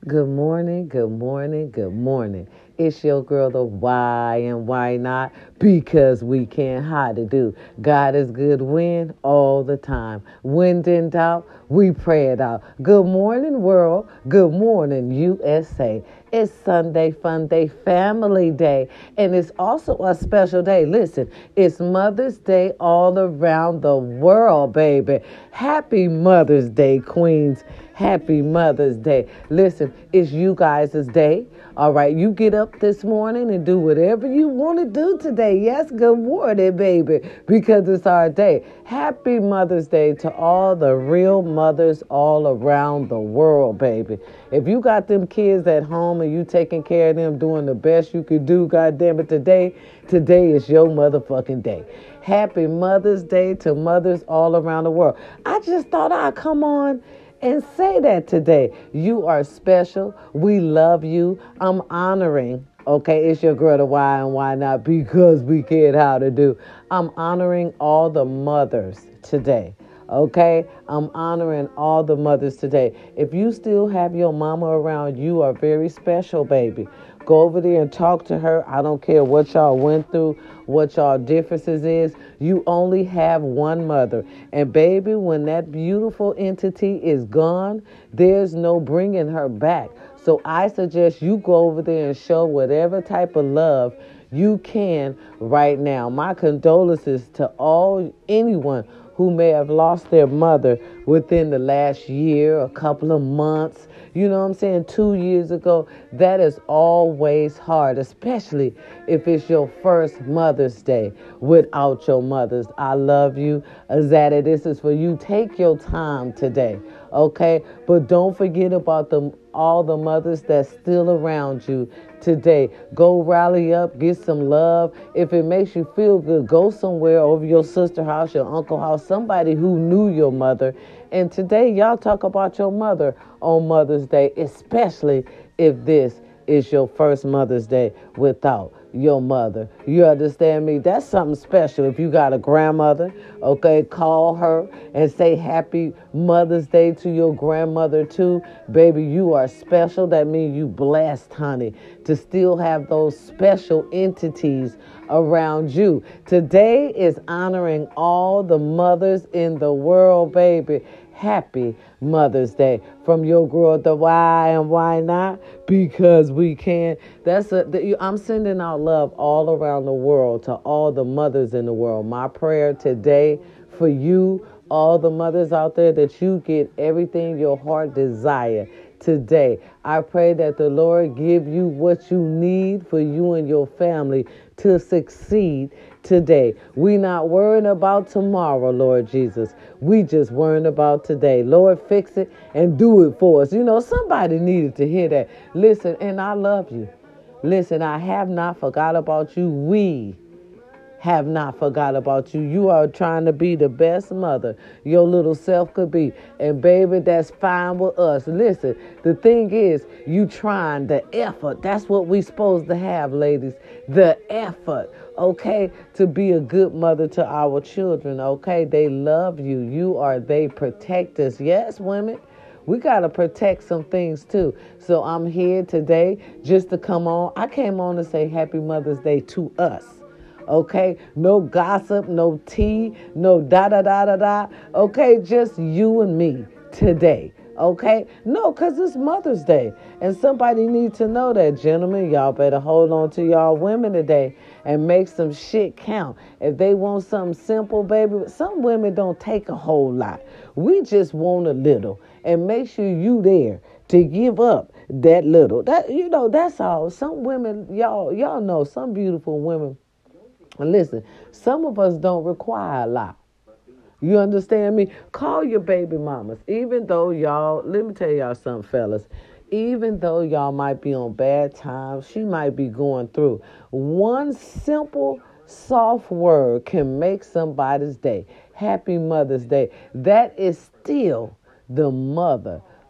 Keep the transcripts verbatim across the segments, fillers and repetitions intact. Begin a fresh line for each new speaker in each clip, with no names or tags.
Good morning, good morning, good morning. It's your girl, the why and why not? Because we can't hide it, do. God is good when? All the time. When in doubt, we pray it out. Good morning, world. Good morning, U S A. It's Sunday Fun Day, Family Day, and it's also a special day. Listen, it's Mother's Day all around the world, baby. Happy Mother's Day, Queens. Happy Mother's Day. Listen, it's you guys' day. All right, you get up this morning and do whatever you want to do today. Yes, good morning, baby, because it's our day. Happy Mother's Day to all the real mothers all around the world, baby. If you got them kids at home and you taking care of them, doing the best you could do, goddamn it, today, today is your motherfucking day. Happy Mother's Day to mothers all around the world. I just thought I'd come on and say that today. You are special. We love you. I'm honoring, okay, it's your girl, the why and why not, because we cared how to do. I'm honoring all the mothers today. Okay, I'm honoring all the mothers today. If you still have your mama around, you are very special, baby. Go over there and talk to her. I don't care what y'all went through, what y'all differences is. You only have one mother. And baby, when that beautiful entity is gone, there's no bringing her back. So I suggest you go over there and show whatever type of love you can right now. My condolences to all, anyone who may have lost their mother within the last year, a couple of months, you know what I'm saying, two years ago. That is always hard, especially if it's your first Mother's Day without your mothers. I love you, Azada. This is for you. Take your time today, okay? But don't forget about the, all the mothers that's still around you today. Go rally up, get some love. If it makes you feel good, go somewhere over your sister house, your uncle house, somebody who knew your mother. And today, y'all talk about your mother on Mother's Day, especially if this is your first Mother's Day without your mother. You understand me? That's something special. If you got a grandmother, okay, call her and say happy Mother's Day to your grandmother too. Baby, you are special. That means you blessed, honey, to still have those special entities around you. Today is honoring all the mothers in the world, baby. Happy Mother's Day from your girl, the why and why not? Because we can. That's a. The, I'm sending out love all around the world to all the mothers in the world. My prayer today for you, all the mothers out there, that you get everything your heart desire today. I pray that the Lord give you what you need for you and your family to succeed today. We not worrying about tomorrow, Lord Jesus. We just worrying about today. Lord, fix it and do it for us. You know, somebody needed to hear that. Listen, and I love you. Listen, I have not forgot about you. We have not forgot about you. You are trying to be the best mother your little self could be. And baby, that's fine with us. Listen, the thing is, you trying, the effort. That's what we supposed to have, ladies. The effort, okay, to be a good mother to our children, okay? They love you. You are, they protect us. Yes, women. We got to protect some things too. So I'm here today just to come on. I came on to say happy Mother's Day to us. Okay, no gossip, no tea, no da da da da da. Okay, just you and me today. Okay, no, because it's Mother's Day, and somebody needs to know that, gentlemen. Y'all better hold on to y'all women today and make some shit count. If they want something simple, baby, some women don't take a whole lot. We just want a little, and make sure you there to give up that little. That, you know, that's all. Some women, y'all, y'all know, some beautiful women. And listen, some of us don't require a lot. You understand me? Call your baby mamas. Even though y'all, let me tell y'all something, fellas. Even though y'all might be on bad times, she might be going through. One simple, soft word can make somebody's day. Happy Mother's Day. That is still the mother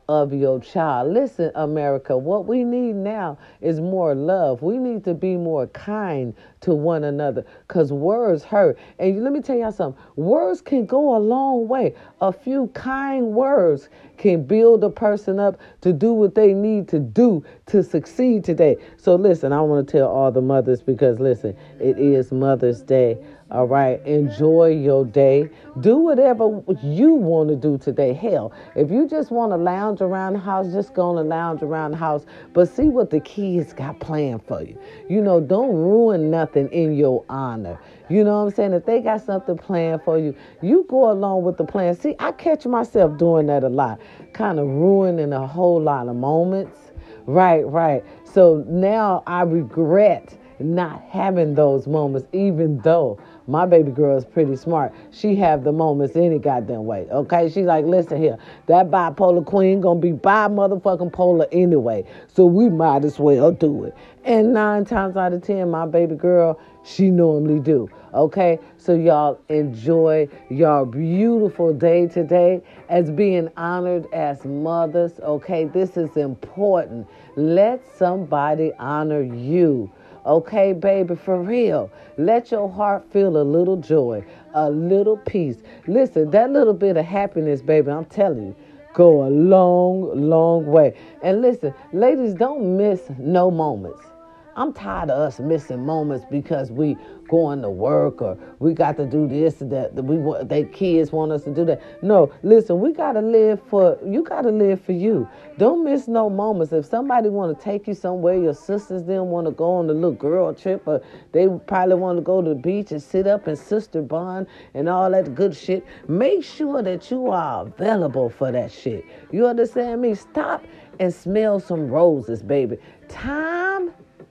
of your child. Listen, America, what we need now is more love. We need to be more kind to one another because words hurt. And let me tell y'all something. Words can go a long way. A few kind words can build a person up to do what they need to do to succeed today. So listen, I want to tell all the mothers because listen, it is Mother's Day. All right. Enjoy your day. Do whatever you want to do today. Hell, if you just want to lounge around the house, just go on and lounge around the house. But see what the kids got planned for you. You know, don't ruin nothing in your honor. You know what I'm saying? If they got something planned for you, you go along with the plan. See, I catch myself doing that a lot. Kind of ruining a whole lot of moments. Right, right. So now I regret not having those moments, even though my baby girl is pretty smart. She have the moments any goddamn way, okay? She's like, listen here, that bipolar queen gonna be bi-motherfucking polar anyway, so we might as well do it. And nine times out of ten, my baby girl, she normally do, okay? So y'all enjoy your beautiful day today as being honored as mothers, okay? This is important. Let somebody honor you. Okay, baby, for real. Let your heart feel a little joy, a little peace. Listen, that little bit of happiness, baby, I'm telling you, go a long, long way. And listen, ladies, don't miss no moments. I'm tired of us missing moments because we going to work or we got to do this or that. We want, they kids want us to do that. No, listen, we got to live for, you got to live for you. Don't miss no moments. If somebody want to take you somewhere, your sisters then want to go on a little girl trip or they probably want to go to the beach and sit up and sister bond and all that good shit, make sure that you are available for that shit. You understand me? Stop and smell some roses, baby. Time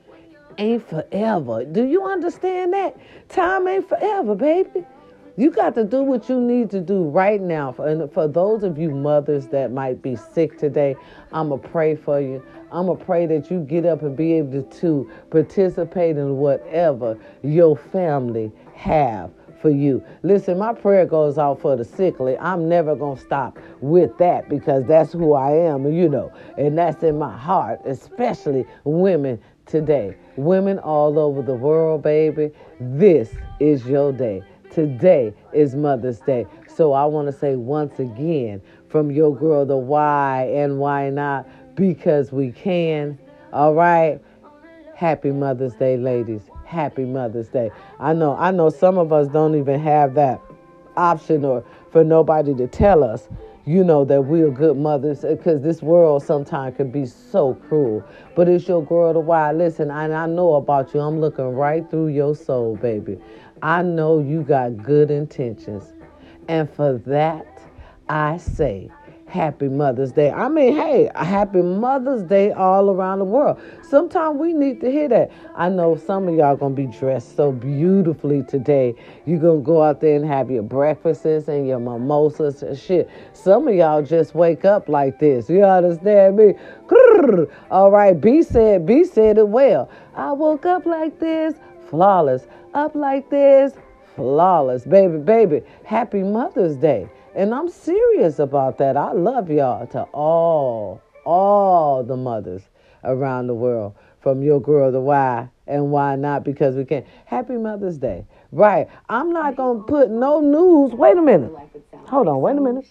ain't forever. Do you understand that? Time ain't forever, baby. You got to do what you need to do right now. For, and for those of you mothers that might be sick today, I'm going to pray for you. I'm going to pray that you get up and be able to, to participate in whatever your family have for you. Listen, my prayer goes out for the sickly. I'm never going to stop with that because that's who I am, you know, and that's in my heart, especially women today. Women all over the world, baby, this is your day. Today is Mother's Day. So I want to say once again, from your girl, the why and why not, because we can. All right. Happy Mother's Day, ladies. Happy Mother's Day. I know, I know some of us don't even have that option or for nobody to tell us, you know, that we're good mothers, because this world sometimes can be so cruel. But it's your girl, the why. Listen, and I know about you. I'm looking right through your soul, baby. I know you got good intentions. And for that, I say, Happy Mother's Day. I mean, hey, a happy Mother's Day all around the world. Sometimes we need to hear that. I know some of y'all going to be dressed so beautifully today. You're going to go out there and have your breakfasts and your mimosas and shit. Some of y'all just wake up like this. You understand me? All right, B said, B said it well. I woke up like this, flawless. Up like this, flawless. Baby, baby, happy Mother's Day. And I'm serious about that. I love y'all to all, all the mothers around the world. From your girl, the why and why not, because we can. Happy Mother's Day. Right. I'm not going to put no news. Wait a minute. Hold on. Wait a minute.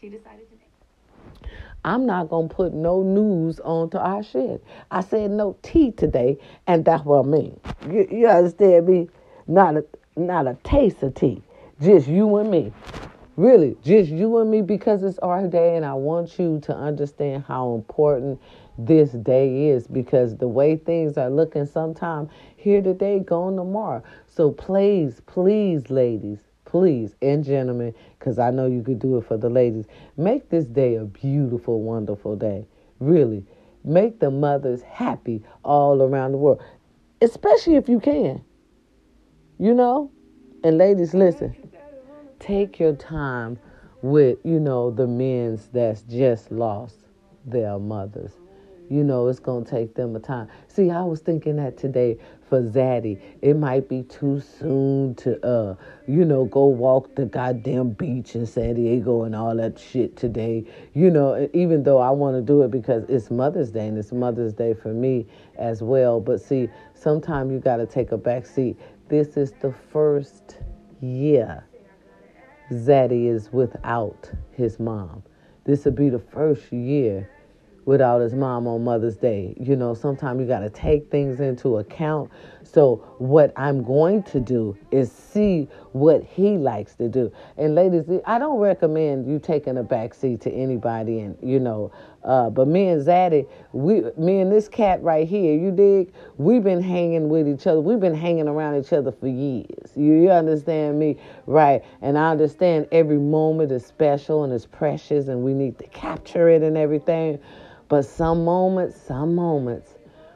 I'm not going to put no news onto our shit. I said no tea today, and that's what I mean. You, you understand me? Not a, not a taste of tea. Just you and me. Really, just you and me, because it's our day, and I want you to understand how important this day is, because the way things are looking sometime, here today, gone tomorrow. So please, please, ladies, please, and gentlemen, because I know you could do it for the ladies, make this day a beautiful, wonderful day. Really, make the mothers happy all around the world, especially if you can. You know? And ladies, listen. Take your time with, you know, the men's that's just lost their mothers. You know, it's going to take them a time. See, I was thinking that today for Zaddy. It might be too soon to, uh, you know, go walk the goddamn beach in San Diego and all that shit today. You know, even though I want to do it because it's Mother's Day and it's Mother's Day for me as well. But see, sometimes you got to take a back seat. This is the first year Zaddy is without his mom. This will be the first year without his mom on Mother's Day. You know, sometimes you got to take things into account. So what I'm going to do is see what he likes to do. And ladies, I don't recommend you taking a backseat to anybody. And, you know, uh, but me and Zaddy, we, me and this cat right here, you dig? We've been hanging with each other. We've been hanging around each other for years. You, you understand me? Right. And I understand every moment is special and is precious and we need to capture it and everything. But some moments, some moments,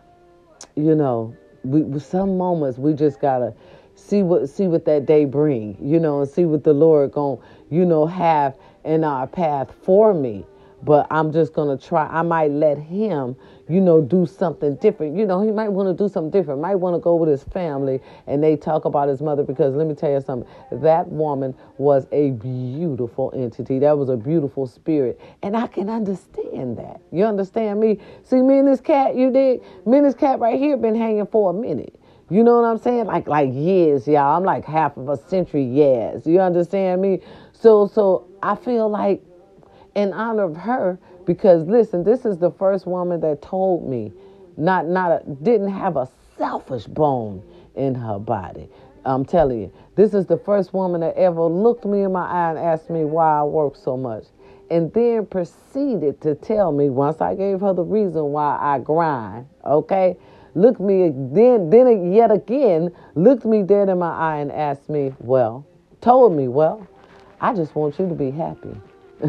you know, we some moments we just gotta see what see what that day bring, you know, and see what the Lord gon' you know have in our path for me. But I'm just gonna try. I might let him, you know, do something different. You know, he might want to do something different. Might want to go with his family and they talk about his mother because let me tell you something. That woman was a beautiful entity. That was a beautiful spirit, and I can understand that. You understand me? See, me and this cat, you dig? Me and this cat right here been hanging for a minute. You know what I'm saying? Like like years, y'all. I'm like half of a century years. You understand me? So so I feel like, in honor of her, because listen, this is the first woman that told me, not not a, didn't have a selfish bone in her body. I'm telling you, this is the first woman that ever looked me in my eye and asked me why I work so much, and then proceeded to tell me once I gave her the reason why I grind. Okay, looked me then then yet again looked me dead in my eye and asked me, well, told me, well, I just want you to be happy.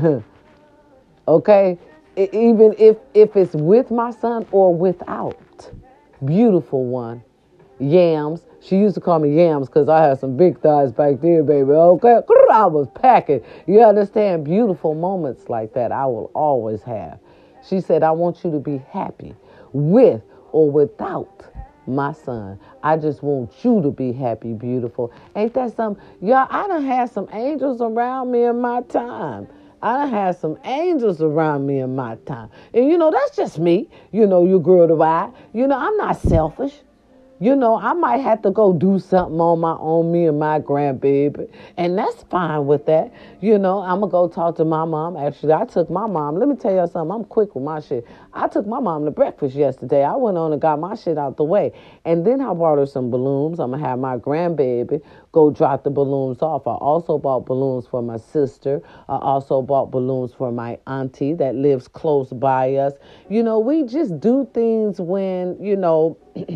Okay, even if if it's with my son or without. Beautiful one. Yams. She used to call me Yams because I had some big thighs back there, baby. Okay, I was packing. You understand? Beautiful moments like that I will always have. She said, I want you to be happy with or without my son. I just want you to be happy, beautiful. Ain't that something? Y'all, I done had some angels around me in my time. I done had some angels around me in my time. And, you know, that's just me. You know, you girl to ride. You know, I'm not selfish. You know, I might have to go do something on my own, me and my grandbaby. And that's fine with that. You know, I'm going to go talk to my mom. Actually, I took my mom. Let me tell you something. I'm quick with my shit. I took my mom to breakfast yesterday. I went on and got my shit out the way. And then I brought her some balloons. I'm going to have my grandbaby go drop the balloons off. I also bought balloons for my sister. I also bought balloons for my auntie that lives close by us. You know, we just do things when, you know...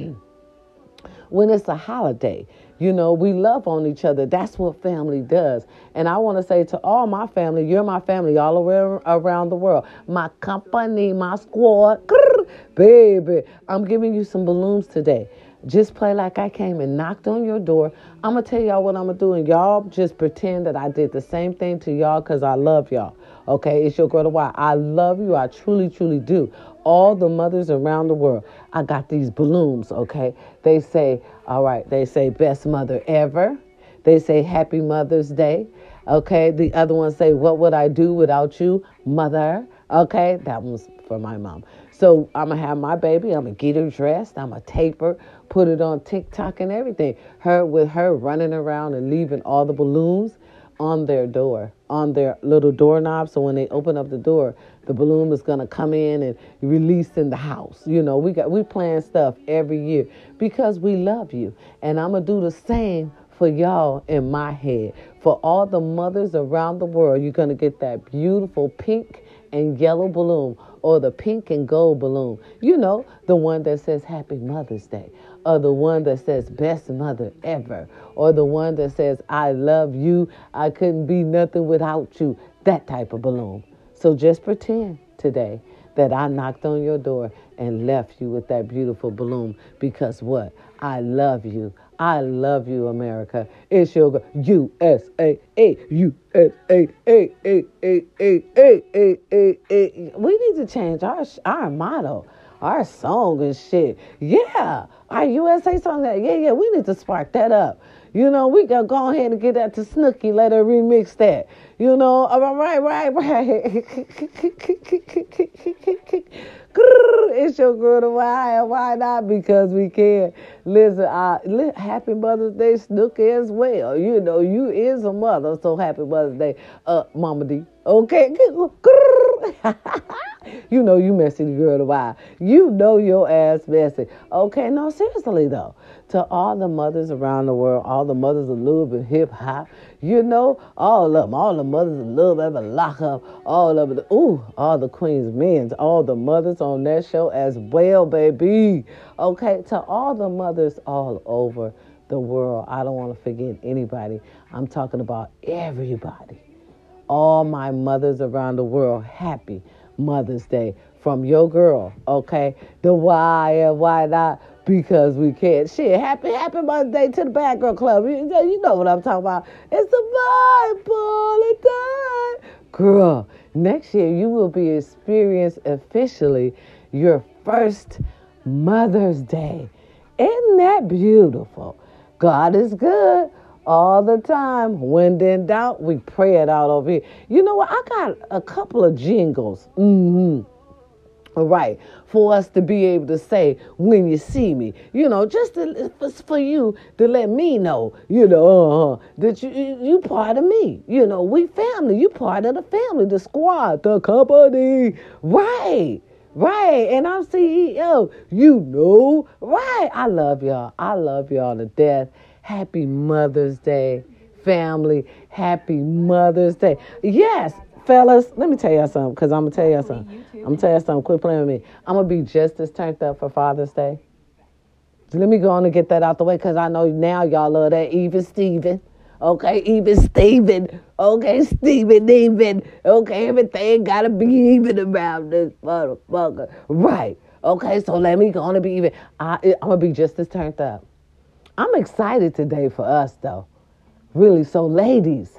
when it's a holiday. You know, we love on each other. That's what family does. And I want to say to all my family, you're my family all around, around the world. My company, my squad. Grrr, baby, I'm giving you some balloons today. Just play like I came and knocked on your door. I'm going to tell y'all what I'm going to do. And y'all just pretend that I did the same thing to y'all because I love y'all. Okay, it's your girl, the Y. I love you. I truly, truly do. All the mothers around the world. I got these balloons, okay? They say, all right, they say best mother ever. They say happy Mother's Day. Okay, the other ones say, what would I do without you, mother? Okay, that one's for my mom. So I'm going to have my baby. I'm going to get her dressed. I'm going to tape her, put it on TikTok and everything. Her with her running around and leaving all the balloons on their door, on their little doorknob. So when they open up the door, the balloon is going to come in and release in the house. You know, we got we plan stuff every year because we love you. And I'm going to do the same for y'all in my head. For all the mothers around the world, you're going to get that beautiful pink and yellow balloon, or the pink and gold balloon. You know, the one that says Happy Mother's Day, or the one that says Best Mother Ever, or the one that says I love you, I couldn't be nothing without you, that type of balloon. So just pretend today that I knocked on your door and left you with that beautiful balloon, because what? I love you. I love you, America. It's your girl, U S A, A, U S A, A, A, A, A, A, A, A, A. We need to change our our motto. our song and shit. Yeah, our U S A song. That yeah, yeah. We need to spark that up. You know, we can go ahead and get that to Snooki. Let her remix that. You know, all right, right, right. It's your girl to why and why not? Because we can. Listen, uh, happy Mother's Day, Snooki, as well. You know, you is a mother, so happy Mother's Day, uh, Mama D. Okay. You know you messy girl to why. You know your ass messy. Okay, no, seriously though. To all the mothers around the world, all the mothers of love and hip hop, you know, all of them, all the mothers of love ever lock up, all of the, ooh, all the queens, men's, all the mothers on that show as well, baby. Okay, to all the mothers all over the world, I don't want to forget anybody. I'm talking about everybody. All my mothers around the world, happy Mother's Day from your girl, okay? The why and why not? Because we can't. Shit, happy, happy Mother's Day to the Bad Girl Club. You, you know what I'm talking about. It's a bipolar time. Girl, next year you will be experiencing officially your first Mother's Day. Isn't that beautiful? God is good all the time. When in doubt, we pray it out over here. You know what? I got a couple of jingles. Mm-hmm. All right, for us to be able to say when you see me, you know, just to, for you to let me know, you know, uh, that you you part of me. You know, we family. You part of the family, the squad, the company. Right, right. And I'm C E O. You know, right. I love y'all. I love y'all to death. Happy Mother's Day, family. Happy Mother's Day. Yes. Fellas, let me tell y'all something, because I'm going to tell y'all something. I'm going to tell y'all something. Quit playing with me. I'm going to be just as turned up for Father's Day. So let me go on and get that out the way, because I know now y'all love that. Even Steven. Okay, even Steven. Okay, Steven, even. Okay, everything got to be even around this motherfucker. Right. Okay, so let me go on and be even. I, I'm going to be just as turned up. I'm excited today for us, though. Really. So, ladies.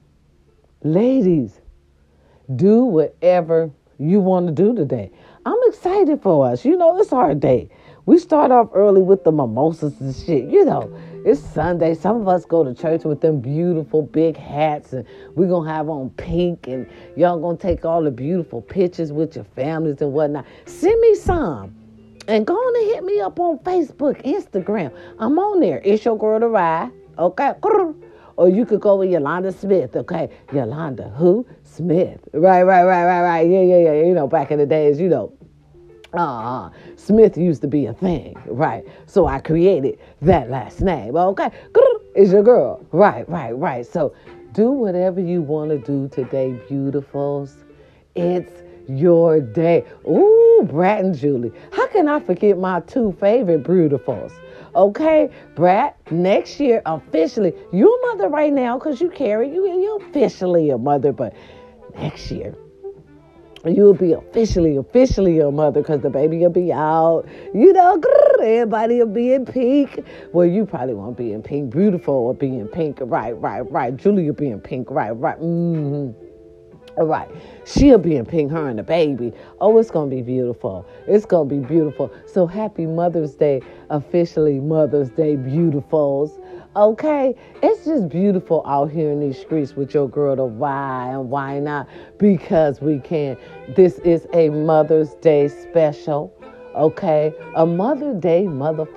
Ladies. Do whatever you want to do today. I'm excited for us. You know, it's our day. We start off early with the mimosas and shit. You know, it's Sunday. Some of us go to church with them beautiful big hats, and we're going to have on pink, and y'all going to take all the beautiful pictures with your families and whatnot. Send me some. And go on and hit me up on Facebook, Instagram. I'm on there. It's your girl to ride. Okay. Or you could go with Yolanda Smith, okay? Yolanda who? Smith. Right, right, right, right, right. Yeah, yeah, yeah. You know, back in the days, you know, uh, Smith used to be a thing, right? So I created that last name, okay? It's your girl. Right, right, right. So do whatever you want to do today, beautifuls. It's your day. Ooh, Brat and Julie. How can I forget my two favorite beautifuls? Okay, Brat, next year, officially, you're a mother right now because you carry, you, you're officially a mother, but next year, you'll be officially, officially a mother because the baby will be out. You know, everybody will be in pink. Well, you probably won't be in pink. Beautiful will be in pink. Right, right, right. Julie will be in pink. Right, right. Mm-hmm. All right. She'll be in pink, her and the baby. Oh, it's going to be beautiful. It's going to be beautiful. So happy Mother's Day, officially Mother's Day, beautifuls. Okay? It's just beautiful out here in these streets with your girl to why and why not? Because we can. This is a Mother's Day special. Okay? A Mother's Day motherfucker.